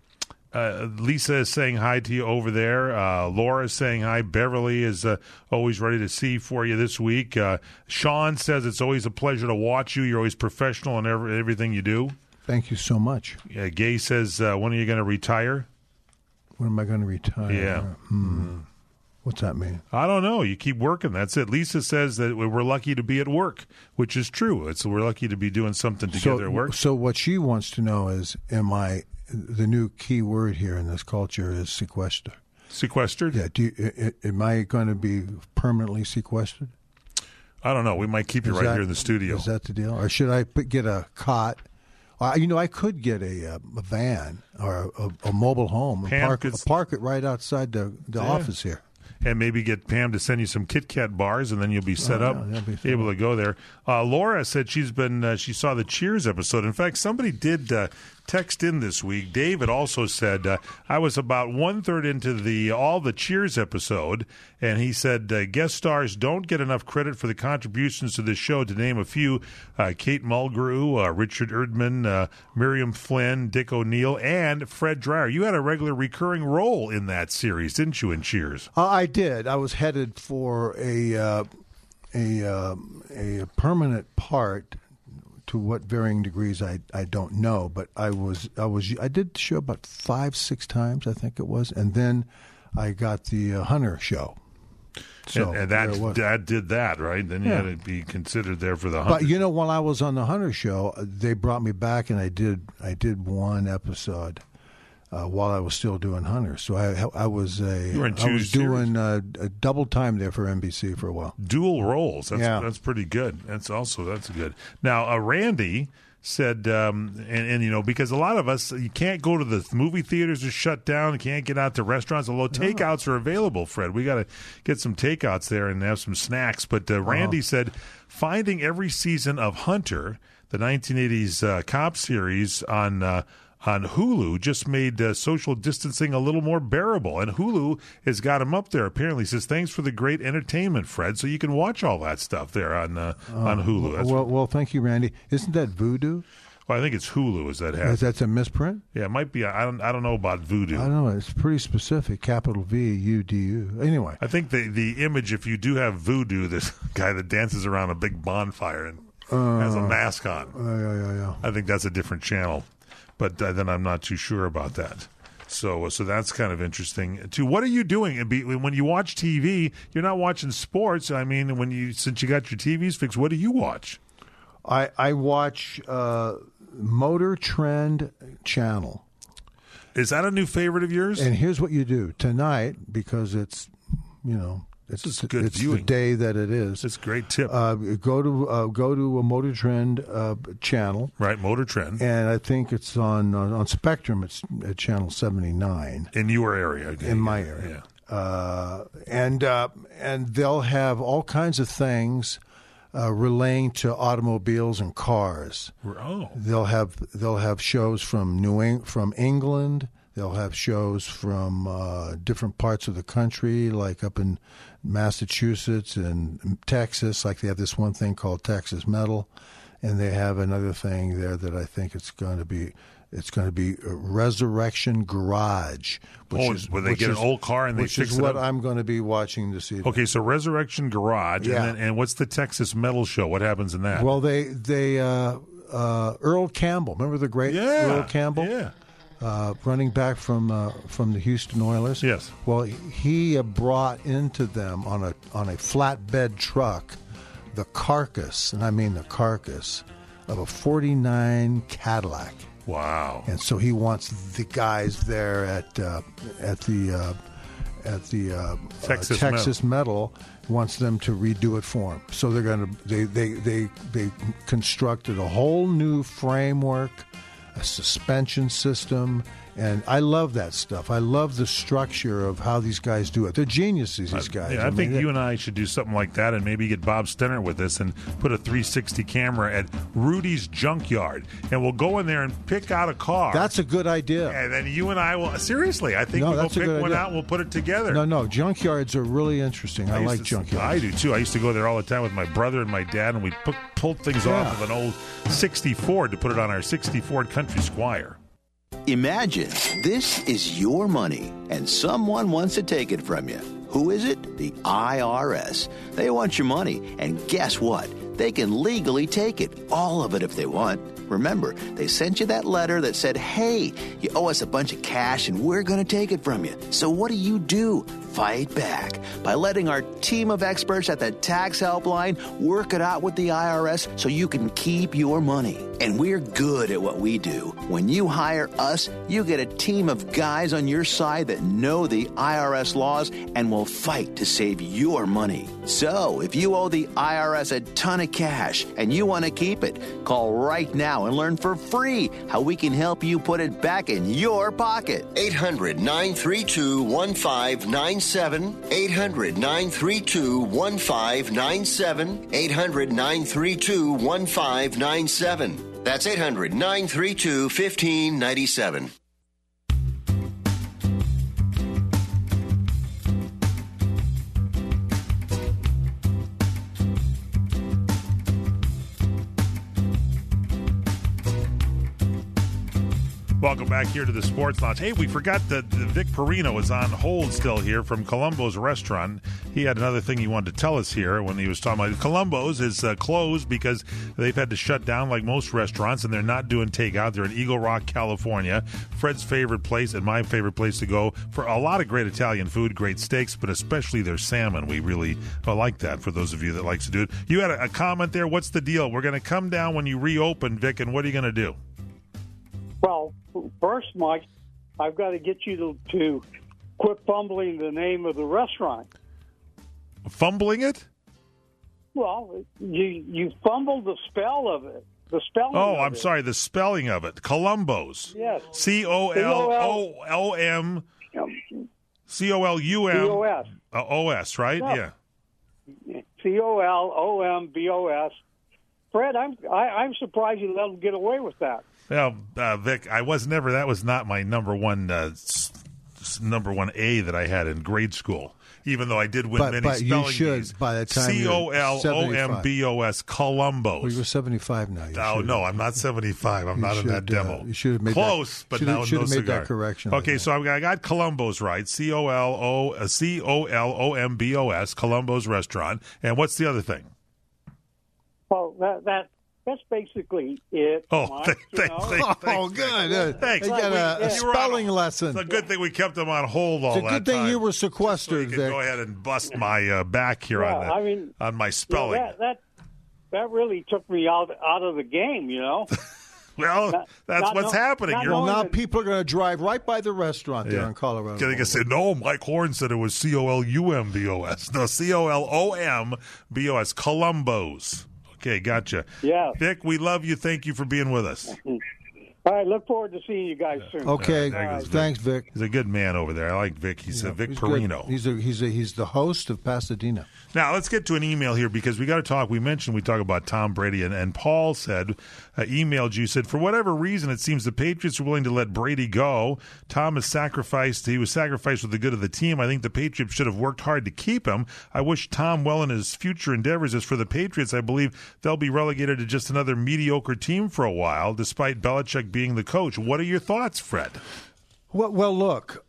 Lisa is saying hi to you over there. Laura is saying hi. Beverly is always ready to see for you this week. Sean says it's always a pleasure to watch you. You're always professional in everything you do. Thank you so much. Gay says, when are you going to retire? When am I going to retire? Yeah. What's that mean? I don't know. You keep working. That's it. Lisa says that we're lucky to be at work, which is true. We're lucky to be doing something together at work. So what she wants to know is, the new key word here in this culture is sequester. Sequestered? Yeah. Am I going to be permanently sequestered? I don't know. We might keep you here in the studio. Is that the deal? Or should I get a cot? I could get a van or a mobile home and park it right outside the office here. And maybe get Pam to send you some Kit Kat bars, and then you'll be set up, able to go there. Laura said she saw the Cheers episode. In fact, somebody did text in this week. David also said, I was about 1/3 into all the Cheers episode, and he said guest stars don't get enough credit for the contributions to this show. To name a few, Kate Mulgrew, Richard Erdman, Miriam Flynn, Dick O'Neill, and Fred Dryer. You had a regular recurring role in that series, didn't you, in Cheers? I did. I was headed for a permanent part. To what varying degrees, I don't know, but I did the show about 5-6 times, I think it was, and then I got the Hunter show. So and that did that, right? Then you had to be considered there for the Hunter. But while I was on the Hunter show, they brought me back, and I did one episode while I was still doing Hunter. So I was doing a double time there for NBC for a while. Dual roles. That's pretty good. That's good. Now, Randy said, because a lot of us, you can't go to the movie theaters are shut down, you can't get out to restaurants, although takeouts are available, Fred. We got to get some takeouts there and have some snacks. But Randy said, finding every season of Hunter, the 1980s cop series on Hulu just made social distancing a little more bearable. And Hulu has got him up there, apparently. He says, thanks for the great entertainment, Fred. So you can watch all that stuff there on Hulu. Well, thank you, Randy. Isn't that Vudu? Well, I think it's Hulu. Is that has? That's a misprint? Yeah, it might be. I don't know about Vudu. I don't know. It's pretty specific. Capital VUDU. Anyway. I think the image, if you do have Vudu, this guy that dances around a big bonfire and has a mask on. Yeah. I think that's a different channel. But then I'm not too sure about that. So that's kind of interesting too. What are you doing when you watch TV? You're not watching sports. I mean, since you got your TVs fixed, what do you watch? I watch Motor Trend Channel. Is that a new favorite of yours? And here's what you do tonight, because it's It's the day that it is. It's a great tip. Go to a Motor Trend channel. Right, Motor Trend. And I think it's on Spectrum. It's at channel 79. In your area. Okay. In my area. and they'll have all kinds of things relating to automobiles and cars. Oh. They'll have shows from England. They'll have shows from different parts of the country, like up in Massachusetts and Texas. Like they have this one thing called Texas Metal, and they have another thing there that I think it's going to be Resurrection Garage. Where they get an old car and they fix it up? Which is what I'm going to be watching this evening. Okay, so Resurrection Garage, Yeah. and what's the Texas Metal Show? What happens in that? Well, Earl Campbell, remember the great Earl Campbell? Yeah. Running back from the Houston Oilers. Yes. Well, he brought into them on a flatbed truck the carcass, and I mean the carcass, of a '49 Cadillac. Wow. And so he wants the guys there at the Texas Metal wants them to redo it for him. So they're going to they constructed a whole new framework, a suspension system, and I love that stuff. I love the structure of how these guys do it. They're geniuses, these guys. Yeah, I think you and I should do something like that and maybe get Bob Stenner with us and put a 360 camera at Rudy's Junkyard. And we'll go in there and pick out a car. That's a good idea. And then you and I will... Seriously, I think we'll go pick one out and we'll put it together. No, junkyards are really interesting. I like junkyards. I do, too. I used to go there all the time with my brother and my dad, and we'd pull things off of an old 60 Ford to put it on our 60 Ford Country Squire. Imagine this is your money and someone wants to take it from you. Who is it? The IRS. They want your money, and guess what? They can legally take it, all of it if they want. Remember, they sent you that letter that said, hey, you owe us a bunch of cash and we're going to take it from you. So what do? Fight back by letting our team of experts at the Tax Helpline work it out with the IRS so you can keep your money. And we're good at what we do. When you hire us, you get a team of guys on your side that know the IRS laws and will fight to save your money. So if you owe the IRS a ton of cash and you want to keep it, call right now and learn for free how we can help you put it back in your pocket. 800-932-1597. 800-932-1597. 800-932-1597. That's 800-932-1597. Welcome back here to the Sports Lounge. Hey, we forgot that Vic Perino is on hold still here from Columbo's Restaurant. He had another thing he wanted to tell us here when he was talking about Columbo's is closed because they've had to shut down like most restaurants, and they're not doing takeout. They're in Eagle Rock, California. Fred's favorite place and my favorite place to go for a lot of great Italian food, great steaks, but especially their salmon. We really like that for those of you that likes to do it. You had a comment there. What's the deal? We're going to come down when you reopen, Vic, and what are you going to do? Well, first, Mike, I've got to get you to quit fumbling the name of the restaurant. Fumbling it? Well, you fumbled the spell of it. The spelling. Oh, I'm sorry. The spelling of it. Columbo's. Yes. COLOM. COLUM. OS, right? Yeah. COLOMBOS. Fred, I'm surprised you let them get away with that. Well, Vic, that was not my number one A that I had in grade school. Even though I did win many spelling you should bees. by the time COLOMBOS, Columbo's. Well, you're 75 now. No, I'm not 75. I'm not in that demo. You should have made close, that, but now should no have made cigar. that correction. Okay, so I got Columbo's right. COLOMBOS, Columbo's Restaurant. And what's the other thing? Well, that's basically it. Oh, Mike, good. Thanks. You got a spelling lesson. It's a good thing we kept him on hold all that time. It's a good thing you were sequestered. So go ahead and bust my back here on my spelling. That really took me out of the game, you know. Well, that's what's happening. Now people are going to drive right by the restaurant there in Colorado. They can say, no, Mike Horn said it was COLUMBOS. No, COLOMBOS, Columbo's. Okay, gotcha. Yeah. Vic, we love you. Thank you for being with us. All right, look forward to seeing you guys soon. Okay, thanks, Vic. He's a good man over there. I like Vic. He's Vic Perino. He's the host of Pasadena. Now, let's get to an email here because we got to talk. We talk about Tom Brady, and Paul said, emailed you, said, for whatever reason, it seems the Patriots are willing to let Brady go. Tom was sacrificed for the good of the team. I think the Patriots should have worked hard to keep him. I wish Tom well in his future endeavors. As for the Patriots, I believe they'll be relegated to just another mediocre team for a while, despite Belichick being the coach. What are your thoughts, Fred? Well, look,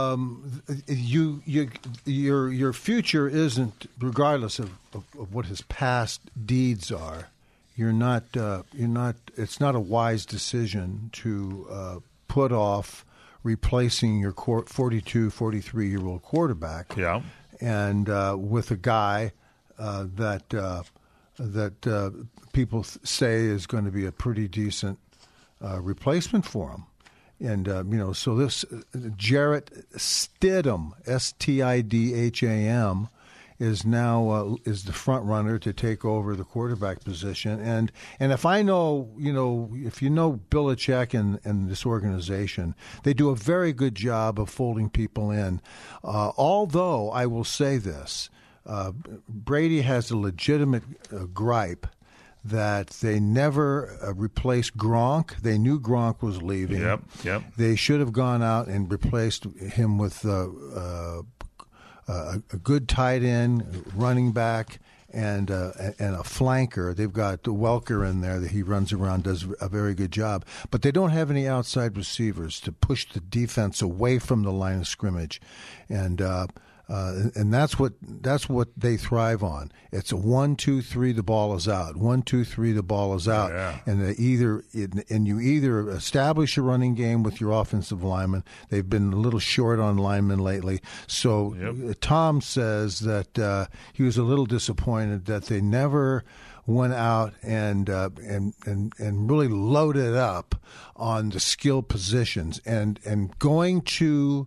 your future isn't, regardless of what his past deeds are. You're not. It's not a wise decision to put off replacing your 42, 43-year-old quarterback. Yeah, and with a guy that people say is going to be a pretty decent replacement for him. And, so this Jarrett Stidham, Stidham, is now is the front runner to take over the quarterback position. And if I know, if you know Belichick and this organization, they do a very good job of folding people in. Although I will say this, Brady has a legitimate gripe that they never replaced Gronk. They knew Gronk was leaving. Yep. They should have gone out and replaced him with a good tight end, running back, and a flanker. They've got Welker in there that he runs around, does a very good job. But they don't have any outside receivers to push the defense away from the line of scrimmage. And that's what they thrive on. It's a 1, 2, 3, the ball is out. 1, 2, 3, the ball is out. Yeah. And you either establish a running game with your offensive linemen. They've been a little short on linemen lately. So Tom says that he was a little disappointed that they never went out and really loaded up on the skill positions and going to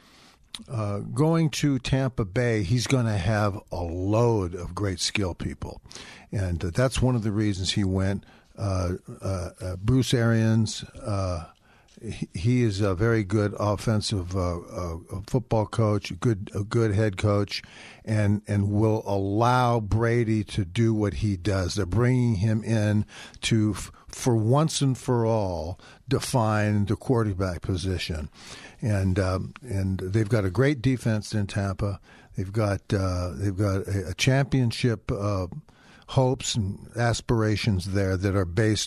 Tampa Bay, he's going to have a load of great skill people. And that's one of the reasons he went. Bruce Arians, he is a very good offensive football coach, a good head coach, and will allow Brady to do what he does. They're bringing him in to, for once and for all, define the quarterback position. And they've got a great defense in Tampa. They've got a championship hopes and aspirations there that are based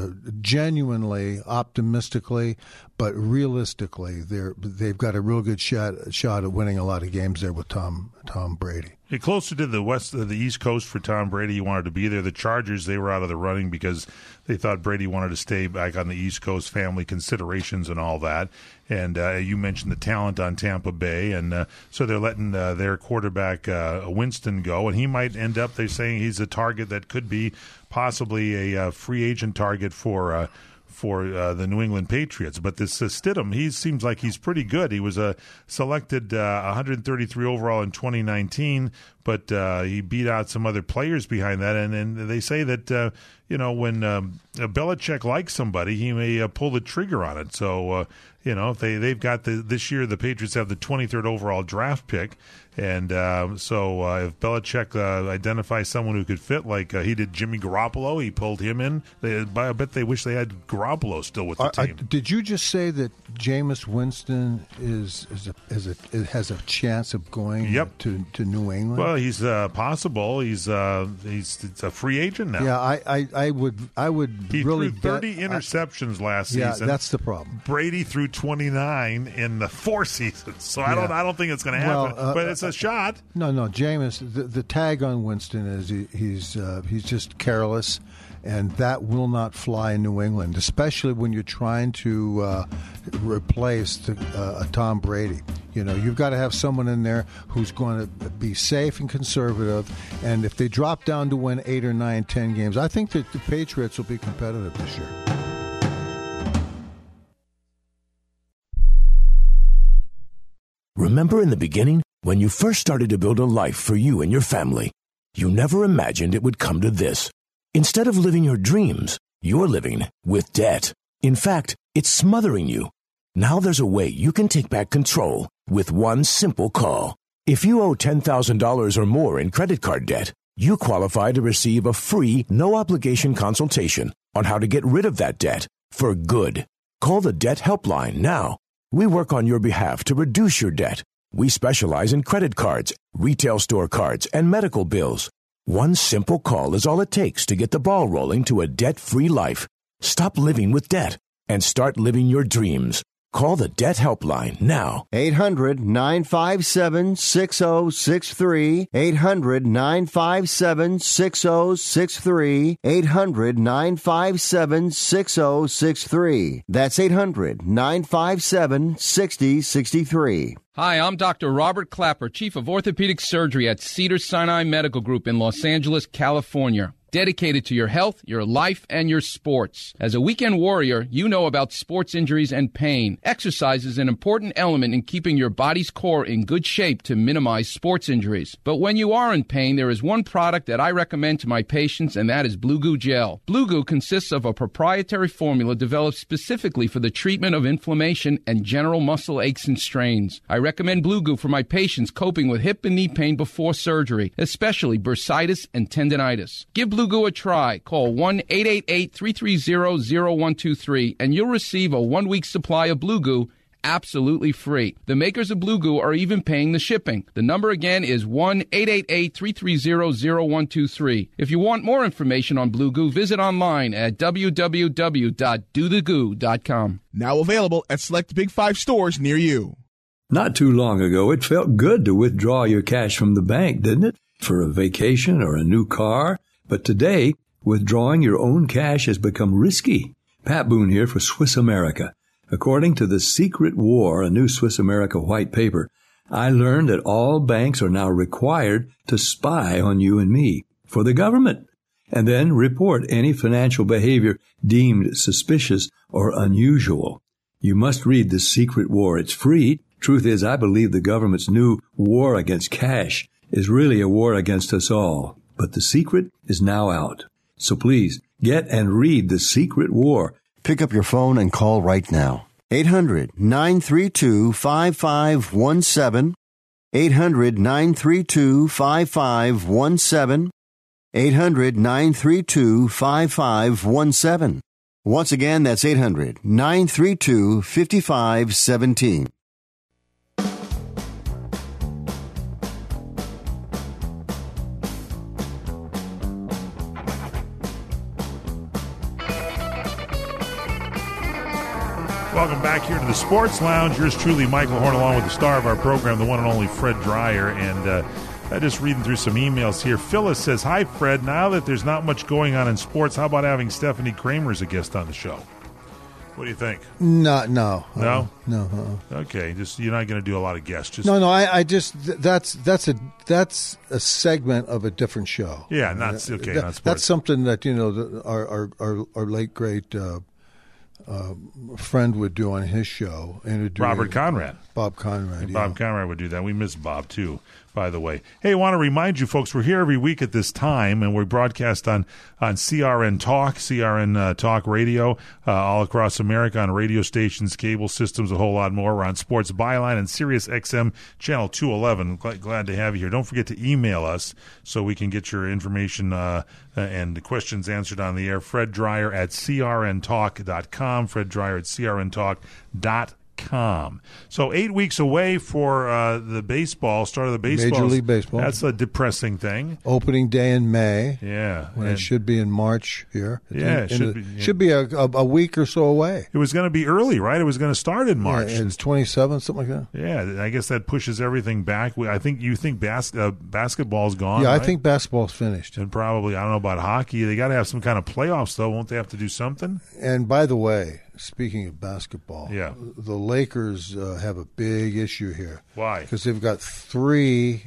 genuinely, optimistically, but realistically, they've got a real good shot at winning a lot of games there with Tom Brady. You're closer to the East Coast for Tom Brady. He wanted to be there. The Chargers, they were out of the running because they thought Brady wanted to stay back on the East Coast, family considerations and all that. And you mentioned the talent on Tampa Bay, and so they're letting their quarterback Winston go, and he might end up. They're saying he's a target that could be possibly a free agent target for the New England Patriots. But this Stidham, he seems like he's pretty good. He was selected 133 overall in 2019, but he beat out some other players behind that. And they say that, when Belichick likes somebody, he may pull the trigger on it. So, if they've got this year, the Patriots have the 23rd overall draft pick. And so if Belichick identifies someone who could fit, like he did Jimmy Garoppolo, he pulled him in. I bet they wish they had Garoppolo still with the team. Did you just say that Jameis Winston has a chance of going to New England? Well, he's possible. He's a free agent now. Yeah, I would he really threw 30 interceptions last season. Yeah, that's the problem. Brady threw 29 in the 4 seasons, so I don't think it's going to happen. But it's a shot. No, Jameis. The tag on Winston is he's just careless, and that will not fly in New England, especially when you're trying to replace Tom Brady. You've got to have someone in there who's going to be safe and conservative, and if they drop down to win 8 or 9, 10 games, I think that the Patriots will be competitive this year. Remember in the beginning, when you first started to build a life for you and your family, you never imagined it would come to this. Instead of living your dreams, you're living with debt. In fact, It's smothering you. Now there's a way you can take back control with one simple call. If you owe $10,000 or more in credit card debt, you qualify to receive a free, no-obligation consultation on how to get rid of that debt for good. Call the Debt Helpline now. We work on your behalf to reduce your debt. We specialize in credit cards, retail store cards, and medical bills. One simple call is all it takes to get the ball rolling to a debt-free life. Stop living with debt and start living your dreams. Call the Debt Helpline now. 800-957-6063. 800-957-6063. 800-957-6063. That's 800-957-6063. Hi, I'm Dr. Robert Clapper, Chief of Orthopedic Surgery at Cedars-Sinai Medical Group in Los Angeles, California. Dedicated to your health, your life, and your sports. As a weekend warrior, you know about sports injuries and pain. Exercise is an important element in keeping your body's core in good shape to minimize sports injuries. But when you are in pain, there is one product that I recommend to my patients, and that is Blue Goo Gel. Blue Goo consists of a proprietary formula developed specifically for the treatment of inflammation and general muscle aches and strains. I recommend Blue Goo for my patients coping with hip and knee pain before surgery, especially bursitis and tendinitis. Give Blue Goo a try. Call 1-888-330-0123 and you'll receive a 1-week supply of Blue Goo absolutely free. The makers of Blue Goo are even paying the shipping. The number again is 1-888-330-0123. If you want more information on Blue Goo, visit online at www.dothegoo.com. Now available at select Big 5 stores near you. Not too long ago, it felt good to withdraw your cash from the bank, didn't it? For a vacation or a new car. But today, withdrawing your own cash has become risky. Pat Boone here for Swiss America. According to The Secret War, a new Swiss America white paper, I learned that all banks are now required to spy on you and me for the government, and then report any financial behavior deemed suspicious or unusual. You must read The Secret War. It's free. Truth is, I believe the government's new war against cash is really a war against us all. But the secret is now out. So please, get and read The Secret War. Pick up your phone and call right now. 800-932-5517. 800-932-5517. 800-932-5517. Once again, that's 800-932-5517. Welcome back here to the Sports Lounge. Yours truly, Michael Horn, along with the star of our program, the one and only Fred Dreyer. And just reading through some emails here. Phyllis says, hi, Fred. Now that there's not much going on in sports, how about having Stephanie Kramer as a guest on the show? What do you think? No. No? No. Okay, just you're not going to do a lot of guests. Just No, I just that's a segment of a different show. Yeah, not sports. That's something that our late great friend would do on his show. Robert Conrad. Bob Conrad. Yeah. Bob Conrad would do that. We miss Bob, too, by the way. Hey, I want to remind you, folks, we're here every week at this time, and we broadcast on CRN Talk, CRN Talk Radio, all across America on radio stations, cable systems, a whole lot more. We're on Sports Byline and Sirius XM Channel 211. Glad to have you here. Don't forget to email us so we can get your information and the questions answered on the air. Fred Dreyer at crntalk.com. Fred Dreyer at crntalk.com. So 8 weeks away for the baseball, start of the baseball. Major League Baseball. That's a depressing thing. Opening day in May. Yeah. When it should be in March here. Yeah, it should be a week or so away. It was going to be early, right? It was going to start in March. Yeah, it's 27th, something like that. Yeah, I guess that pushes everything back. I think you think basketball's gone, Yeah, right? I think basketball's finished. And probably, I don't know about hockey. They got to have some kind of playoffs, though. Won't they have to do something? And by the way, speaking of basketball, yeah, the Lakers have a big issue here. Why? Because they've got three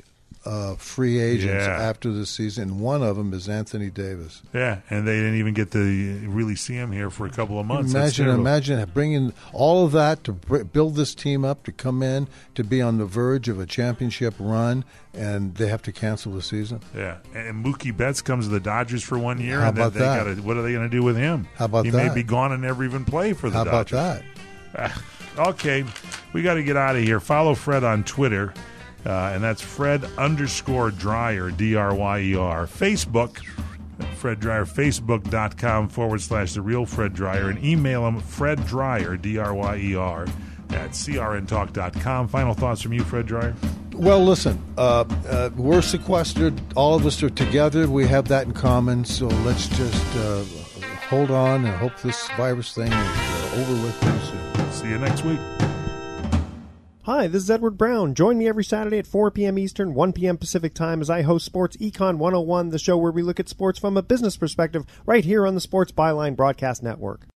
free agents after the season. One of them is Anthony Davis. Yeah, and they didn't even get to really see him here for a couple of months. Imagine bringing all of that to build this team up, to come in, to be on the verge of a championship run, and they have to cancel the season. Yeah, and Mookie Betts comes to the Dodgers for 1 year. How and about then that? What are they going to do with him? How about he that? He may be gone and never even play for the Dodgers. How about that? Okay, we got to get out of here. Follow Fred on Twitter. And that's Fred_Dryer, D-R-Y-E-R. Facebook, Fred Dryer, Facebook.com/The Real Fred Dryer. And email him, Fred Dryer, D-R-Y-E-R, at CRNTalk.com. Final thoughts from you, Fred Dryer? Well, listen, we're sequestered. All of us are together. We have that in common. So let's just hold on and hope this virus thing is over with pretty soon. See you next week. Hi, this is Edward Brown. Join me every Saturday at 4 p.m. Eastern, 1 p.m. Pacific Time as I host Sports Econ 101, the show where we look at sports from a business perspective right here on the Sports Byline Broadcast Network.